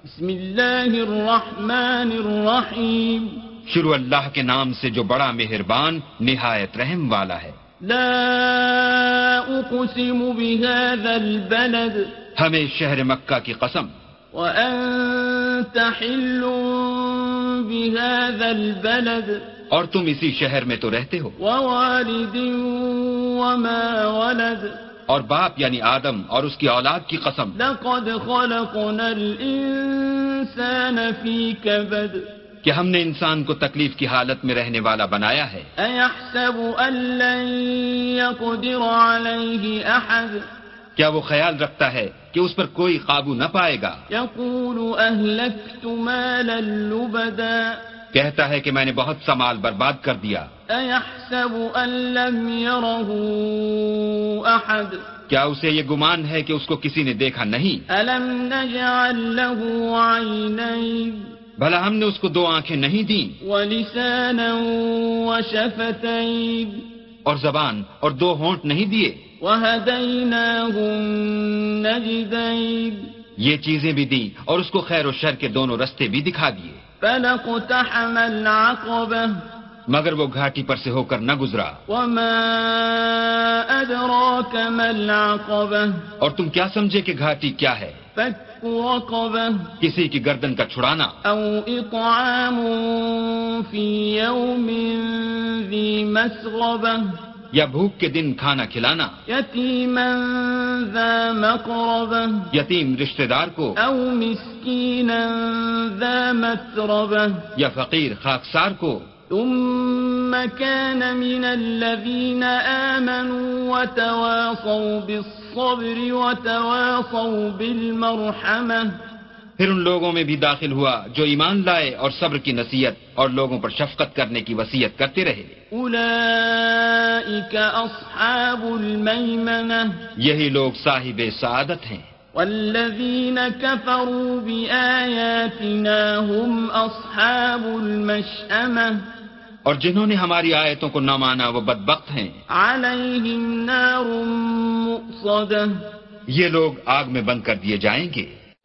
بسم اللہ الرحمن الرحیم شروع اللہ کے نام سے جو بڑا مہربان نہایت رحم والا ہے. لا اقسم بهذا البلد ہمیں شہر مکہ کی قسم. وانت حل بهذا البلد اور تم اسی شہر میں تو رہتے ہو. ووالد وما ولد اور باپ یعنی آدم اور اس کی اولاد کی قسم. لقد خلقنا الانسان في كبد کہ ہم نے انسان کو تکلیف کی حالت میں رہنے والا بنایا ہے. ایحسب ان لن يقدر عليه احد کیا وہ خیال رکھتا ہے کہ اس پر کوئی قابو نہ پائے گا. يقول اهلكت مالا لبدا کہتا ہے کہ میں نے بہت سا مال برباد کر دیا. ایحسب ان لم يره احد کیا اسے یہ گمان ہے کہ اس کو کسی نے دیکھا نہیں. الم نجعل له عينين بھلا ہم نے اس کو 2 آنکھیں نہیں دیں. ولسانا وشفتين اور زبان اور 2 ہونٹ نہیں دیے. وهديناه النجدين یہ چیزیں بھی دیں اور اس کو خیر و شر کے دونوں رستے بھی دکھا دیے. فلقتحم العقبة مگر وہ گھاٹی پر سے ہو کر نہ گزرا. وما أدراك ما العقبة اور تم کیا سمجھے کہ گھاٹی کیا ہے. فك رقبة کسی کی گردن کا چھڑانا. أو إطعام في يوم ذي مسغبة یا بھوک کے دن کھانا کھلانا. يتيما ذا مقربة یتیم رشتہ دار کو. أو مسكينا ذا متربة یا فقیر خاکسار کو. ثم كان من الذين آمنوا وتواصوا بالصبر وتواصوا بالمرحمة پھر ان لوگوں میں بھی داخل ہوا جو ایمان لائے اور صبر کی نصیحت اور لوگوں پر شفقت کرنے کی وصیت کرتے رہے. أولئك أصحاب الميمنة یہی لوگ صاحب سعادت ہیں. والذين كفروا بآياتنا هم أصحاب المشأمة اور جنہوں نے ہماری آیتوں کو نہ مانا وہ بدبخت ہیں. عليهم نار مؤصدة یہ لوگ آگ میں بند کر دیے جائیں گے.